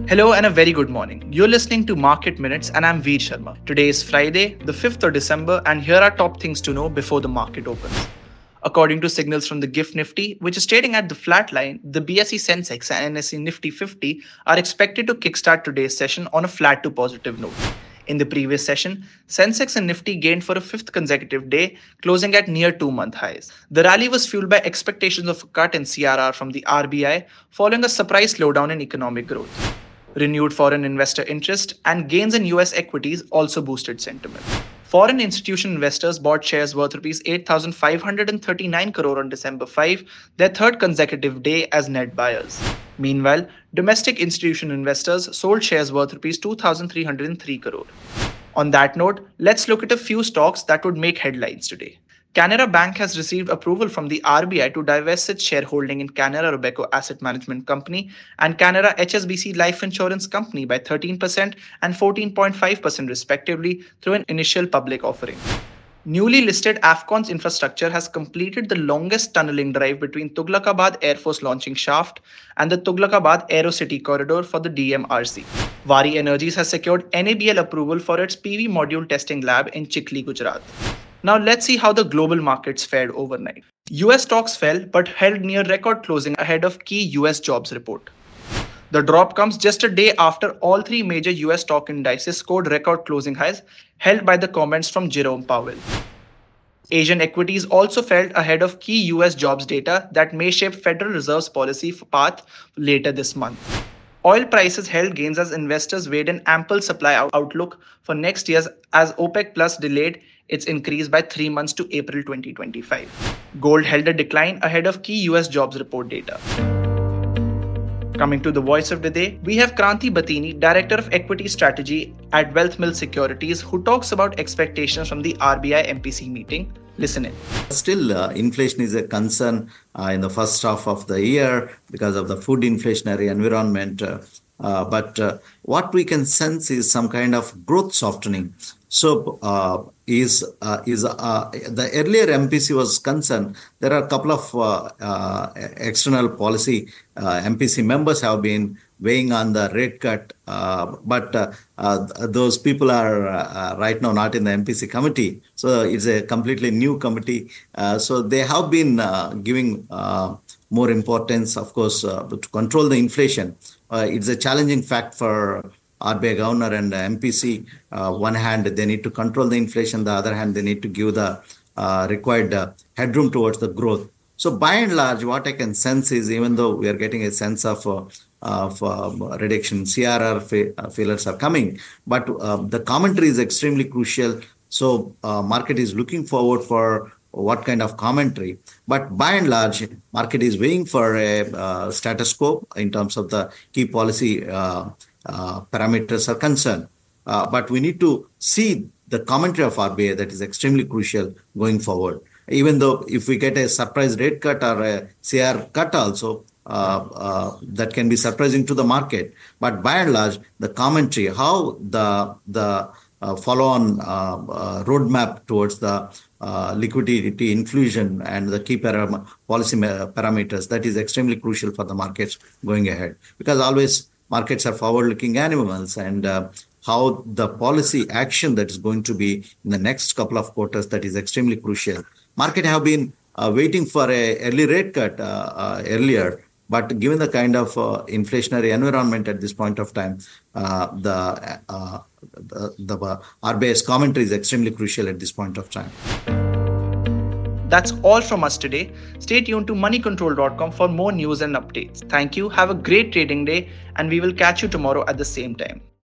Hello and a very good morning. You're listening to Market Minutes and I'm Veer Sharma. Today is Friday, the 5th of December, and here are top things to know before the market opens. According to signals from the GIFT Nifty, which is trading at the flat line, the BSE Sensex and NSE Nifty 50 are expected to kickstart today's session on a flat to positive note. In the previous session, Sensex and Nifty gained for a fifth consecutive day, closing at near 2-month highs. The rally was fueled by expectations of a cut in CRR from the RBI following a surprise slowdown in economic growth. Renewed foreign investor interest and gains in US equities also boosted sentiment. Foreign institutional investors bought shares worth Rs 8,539 crore on December 5, their third consecutive day as net buyers. Meanwhile, domestic institutional investors sold shares worth Rs 2,303 crore. On that note, let's look at a few stocks that would make headlines today. Canara Bank has received approval from the RBI to divest its shareholding in Canara Robeco Asset Management Company and Canara HSBC Life Insurance Company by 13% and 14.5% respectively through an initial public offering. Newly listed Afcons Infrastructure has completed the longest tunneling drive between Tughlakabad Air Force Launching Shaft and the Tughlakabad Aerocity Corridor for the DMRC. Vari Energies has secured NABL approval for its PV module testing lab in Chikhli, Gujarat. Now let's see how the global markets fared overnight. US stocks fell but held near record closing ahead of key US jobs report. The drop comes just a day after all three major US stock indices scored record closing highs, held by the comments from Jerome Powell. Asian equities also fell ahead of key US jobs data that may shape Federal Reserve's policy path later this month. Oil prices held gains as investors weighed an ample supply outlook for next year as OPEC Plus delayed its increase by 3 months to April 2025. Gold held a decline ahead of key US jobs report data. Coming to the voice of the day, we have Kranti Batini, Director of Equity Strategy at Wealth Mill Securities, who talks about expectations from the RBI MPC meeting. Listen in. Still, inflation is a concern in the first half of the year because of the food inflationary environment. But what we can sense is some kind of growth softening. So, the earlier MPC was concerned, there are a couple of external policy MPC members have been weighing on the rate cut, but those people are right now not in the MPC committee. So it's a completely new committee. So they have been giving more importance, of course, to control the inflation. It's a challenging fact for RBI governor and MPC. One hand, they need to control the inflation. The other hand, they need to give the required headroom towards the growth. So by and large, what I can sense is, even though we are getting a sense of reduction, CRR failures are coming, but the commentary is extremely crucial. So market is looking forward for what kind of commentary. But by and large, market is waiting for a status quo in terms of the key policy parameters are concerned. But we need to see the commentary of RBI that is extremely crucial going forward. Even though if we get a surprise rate cut or a CR cut also, that can be surprising to the market. But by and large, the commentary, how the follow-on roadmap towards the liquidity infusion and the key policy parameters, that is extremely crucial for the markets going ahead. Because always markets are forward-looking animals, and how the policy action that is going to be in the next couple of quarters, that is extremely crucial. Market have been waiting for a early rate cut earlier, but given the kind of inflationary environment at this point of time, the RBI's commentary is extremely crucial at this point of time. That's all from us today. Stay tuned to moneycontrol.com for more news and updates. Thank you, have a great trading day, and we will catch you tomorrow at the same time.